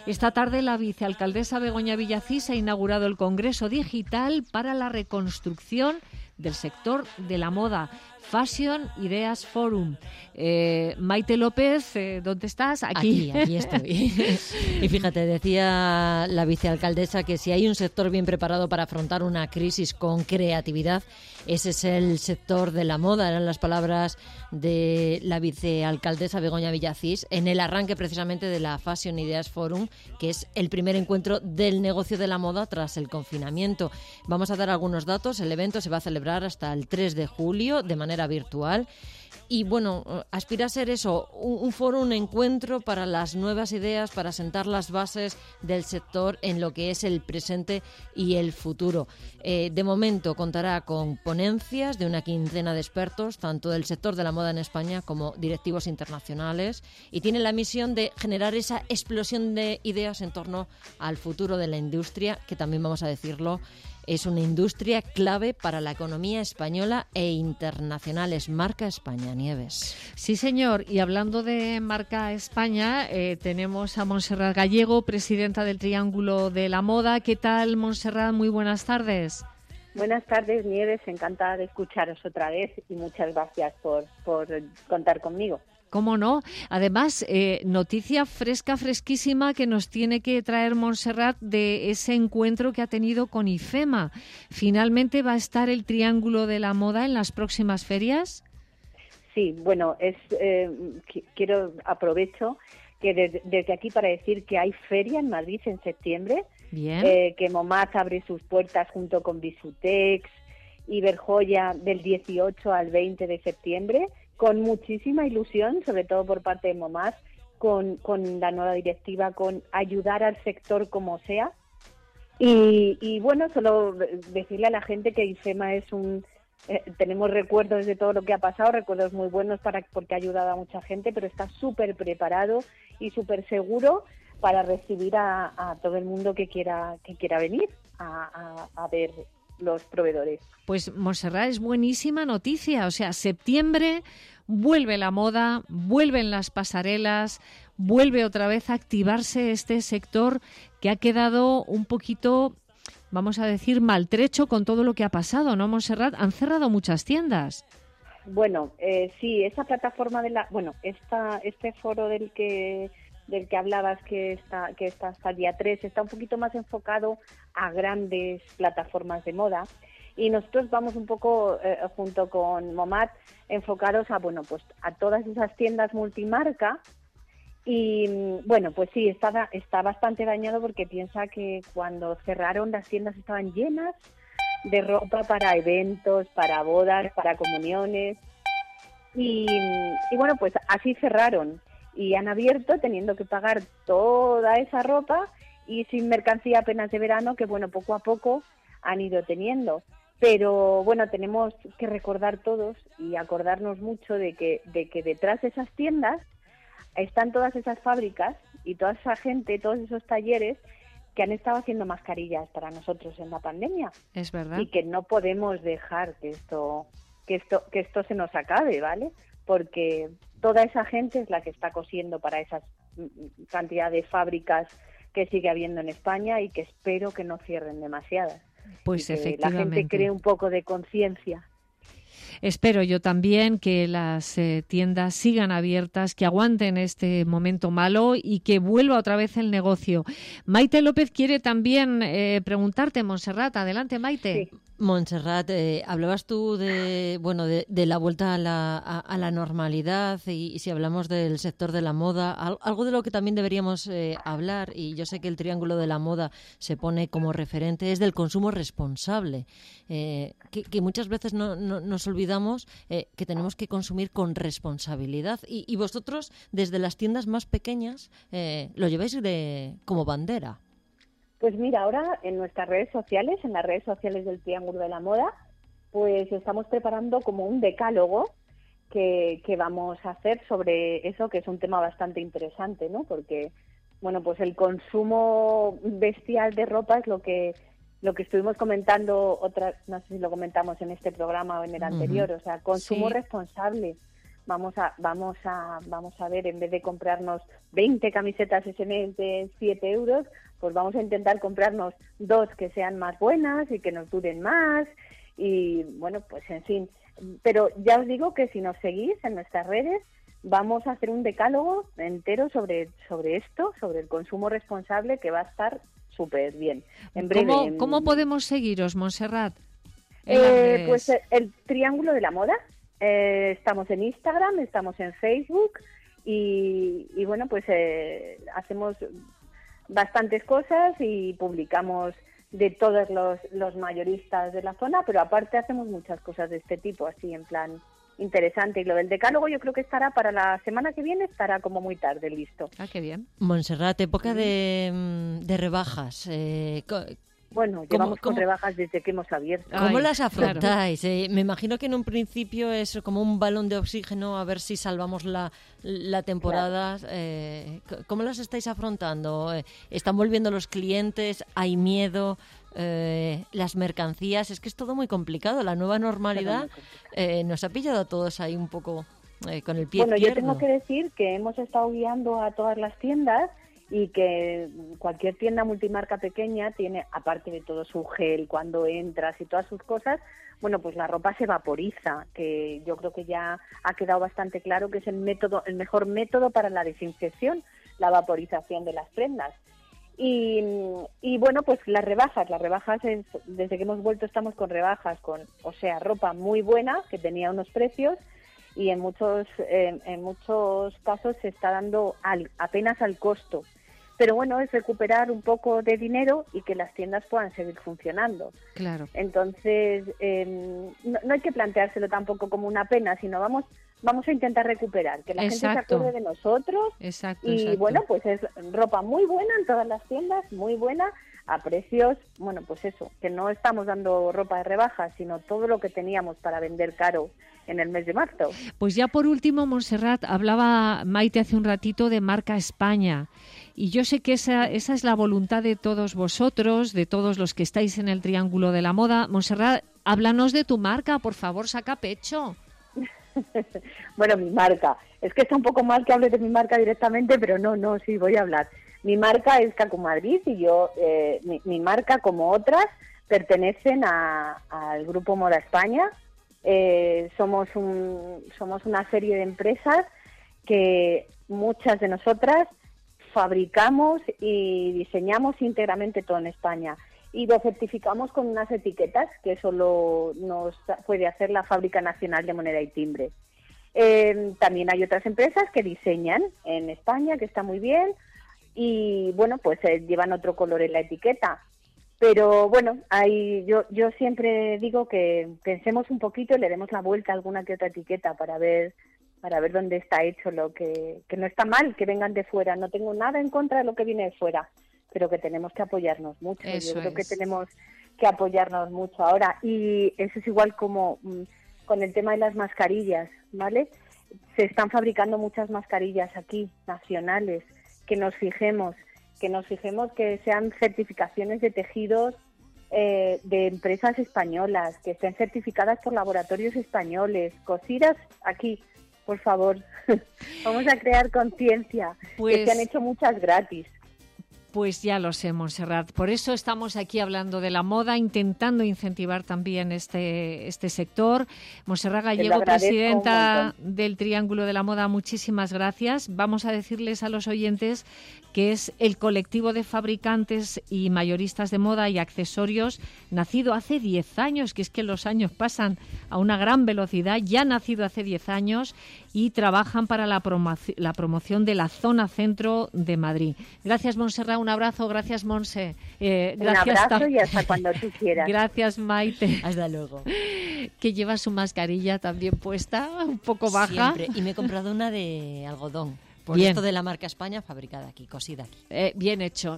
Esta tarde la vicealcaldesa Begoña Villacís ha inaugurado el Congreso Digital para la reconstrucción del sector de la moda, Fashion Ideas Forum. Maite López, ¿dónde estás? Aquí estoy. Y fíjate, decía la vicealcaldesa que si hay un sector bien preparado para afrontar una crisis con creatividad, ese es el sector de la moda. Eran las palabras de la vicealcaldesa Begoña Villacís en el arranque precisamente de la Fashion Ideas Forum, que es el primer encuentro del negocio de la moda tras el confinamiento. Vamos a dar algunos datos. El evento se va a celebrar hasta el 3 de julio de manera virtual. Y bueno, aspira a ser eso, un foro, un encuentro para las nuevas ideas, para sentar las bases del sector en lo que es el presente y el futuro. De momento contará con ponencias de una quincena de expertos, tanto del sector de la moda en España como directivos internacionales, y tiene la misión de generar esa explosión de ideas en torno al futuro de la industria, que también, vamos a decirlo, es una industria clave para la economía española e internacional. Es Marca España, Nieves. Sí, señor. Y hablando de Marca España, tenemos a Montserrat Gallego, presidenta del Triángulo de la Moda. ¿Qué tal, Montserrat? Muy buenas tardes. Buenas tardes, Nieves. Encantada de escucharos otra vez y muchas gracias por contar conmigo. ¿Cómo no? Además, noticia fresquísima que nos tiene que traer Montserrat de ese encuentro que ha tenido con IFEMA. ¿Finalmente va a estar el Triángulo de la Moda en las próximas ferias? Sí, bueno, aprovecho que desde aquí para decir que hay feria en Madrid en septiembre. Bien. Que Momat abre sus puertas junto con Bisutex y Verjoya del 18 al 20 de septiembre. Con muchísima ilusión, sobre todo por parte de Momat, con la nueva directiva, con ayudar al sector como sea. Y bueno, solo decirle a la gente que IFEMA es tenemos recuerdos de todo lo que ha pasado, recuerdos muy buenos porque ha ayudado a mucha gente, pero está súper preparado y súper seguro para recibir a todo el mundo que quiera venir a ver los proveedores. Pues Montserrat, es buenísima noticia. O sea, septiembre vuelve la moda, vuelven las pasarelas, vuelve otra vez a activarse este sector que ha quedado un poquito, vamos a decir, maltrecho con todo lo que ha pasado, ¿no, Montserrat? Han cerrado muchas tiendas. Bueno, sí, esa plataforma este foro del que hablabas que está hasta el día 3, está un poquito más enfocado a grandes plataformas de moda, y nosotros vamos un poco junto con Momat enfocados a todas esas tiendas multimarca. Y bueno, pues sí, está bastante dañado porque piensa que cuando cerraron las tiendas estaban llenas de ropa para eventos, para bodas, para comuniones, y bueno, pues así cerraron. Y han abierto teniendo que pagar toda esa ropa y sin mercancía apenas de verano, que bueno, poco a poco han ido teniendo. Pero bueno, tenemos que recordar todos y acordarnos mucho de que detrás de esas tiendas están todas esas fábricas y toda esa gente, todos esos talleres que han estado haciendo mascarillas para nosotros en la pandemia. Es verdad. Y que no podemos dejar que esto se nos acabe, ¿vale? Porque toda esa gente es la que está cosiendo para esa cantidad de fábricas que sigue habiendo en España y que espero que no cierren demasiadas. Pues y que efectivamente. la gente cree un poco de conciencia. Espero yo también que las tiendas sigan abiertas, que aguanten este momento malo y que vuelva otra vez el negocio. Maite López quiere también preguntarte, Montserrat. Adelante, Maite. Sí. Montserrat, hablabas tú de la vuelta a la normalidad y si hablamos del sector de la moda, algo de lo que también deberíamos hablar, y yo sé que el Triángulo de la Moda se pone como referente, es del consumo responsable, que muchas veces nos olvidamos que tenemos que consumir con responsabilidad y vosotros desde las tiendas más pequeñas lo lleváis como bandera. Pues mira, ahora en nuestras redes sociales, en las redes sociales del Triángulo de la Moda, pues estamos preparando como un decálogo que vamos a hacer sobre eso, que es un tema bastante interesante, ¿no? Porque, bueno, pues el consumo bestial de ropa es lo que estuvimos comentando, no sé si lo comentamos en este programa o en el anterior, o sea, consumo responsable. vamos a ver, en vez de comprarnos 20 camisetas S&M de 7 euros, pues vamos a intentar comprarnos 2 que sean más buenas y que nos duren más, y bueno, pues en fin. Pero ya os digo que si nos seguís en nuestras redes, vamos a hacer un decálogo entero sobre esto, sobre el consumo responsable, que va a estar súper bien. En breve. ¿Cómo podemos seguiros, Montserrat? Pues el Triángulo de la Moda. Estamos en Instagram, estamos en Facebook y bueno, pues hacemos bastantes cosas y publicamos de todos los mayoristas de la zona, pero aparte hacemos muchas cosas de este tipo, así en plan interesante. Y lo del decálogo yo creo que estará para la semana que viene, estará como muy tarde listo. Ah, qué bien. Montserrat, época de rebajas. Bueno, llevamos con rebajas desde que hemos abierto. ¿Cómo las afrontáis? Claro. Me imagino que en un principio es como un balón de oxígeno a ver si salvamos la temporada. Claro. ¿Cómo las estáis afrontando? ¿Están volviendo los clientes? ¿Hay miedo? Las mercancías, es que es todo muy complicado. La nueva normalidad nos ha pillado a todos ahí un poco con el pie izquierdo. Yo tengo que decir que hemos estado guiando a todas las tiendas y que cualquier tienda multimarca pequeña tiene, aparte de todo su gel cuando entras y todas sus cosas, bueno, pues la ropa se vaporiza, que yo creo que ya ha quedado bastante claro que es el mejor método para la desinfección, la vaporización de las prendas. Y bueno, pues las rebajas desde que hemos vuelto estamos con rebajas, ropa muy buena, que tenía unos precios, y en muchos casos se está dando apenas al costo. Pero bueno, es recuperar un poco de dinero y que las tiendas puedan seguir funcionando. Claro. Entonces, no hay que planteárselo tampoco como una pena, sino vamos a intentar recuperar, que la gente se acuerde de nosotros. Exacto. Bueno, pues es ropa muy buena en todas las tiendas, muy buena, a precios, bueno, pues eso, que no estamos dando ropa de rebajas, sino todo lo que teníamos para vender caro en el mes de marzo. Pues ya por último, Montserrat, hablaba Maite hace un ratito de Marca España. Y yo sé que esa es la voluntad de todos vosotros, de todos los que estáis en el Triángulo de la Moda. Montserrat, háblanos de tu marca, por favor, saca pecho. Bueno, mi marca. Es que está un poco mal que hable de mi marca directamente, pero no, sí, voy a hablar. Mi marca es Cacu Madrid y yo, mi marca, como otras, pertenecen al Grupo Moda España. Somos una serie de empresas que muchas de nosotras fabricamos y diseñamos íntegramente todo en España y lo certificamos con unas etiquetas que solo nos puede hacer la Fábrica Nacional de Moneda y Timbre. También hay otras empresas que diseñan en España, que está muy bien, y bueno, pues llevan otro color en la etiqueta. Pero bueno, yo siempre digo que pensemos un poquito y le demos la vuelta a alguna que otra etiqueta para ver dónde está hecho lo que no está mal que vengan de fuera. No tengo nada en contra de lo que viene de fuera, pero que tenemos que apoyarnos mucho. Yo creo que tenemos que apoyarnos mucho ahora. Y eso es igual como con el tema de las mascarillas, ¿vale? Se están fabricando muchas mascarillas aquí, nacionales, que nos fijemos que sean certificaciones de tejidos de empresas españolas, que estén certificadas por laboratorios españoles, cosidas aquí, por favor. Vamos a crear conciencia, que se han hecho muchas gratis. Pues ya lo sé, Montserrat. Por eso estamos aquí hablando de la moda, intentando incentivar también este sector. Montserrat Gallego, presidenta del Triángulo de la Moda, muchísimas gracias. Vamos a decirles a los oyentes que es el colectivo de fabricantes y mayoristas de moda y accesorios nacido hace 10 años, que es que los años pasan a una gran velocidad, ya nacido hace 10 años y trabajan para la promoción de la zona centro de Madrid. Gracias, Montserrat. Un abrazo, gracias, Monse. Un abrazo y hasta cuando tú quieras. Gracias, Maite. Hasta luego. Que lleva su mascarilla también puesta, un poco baja. Siempre. Y me he comprado una de algodón. Por Bien. esto de la marca España, fabricada aquí, cosida aquí. Bien hecho.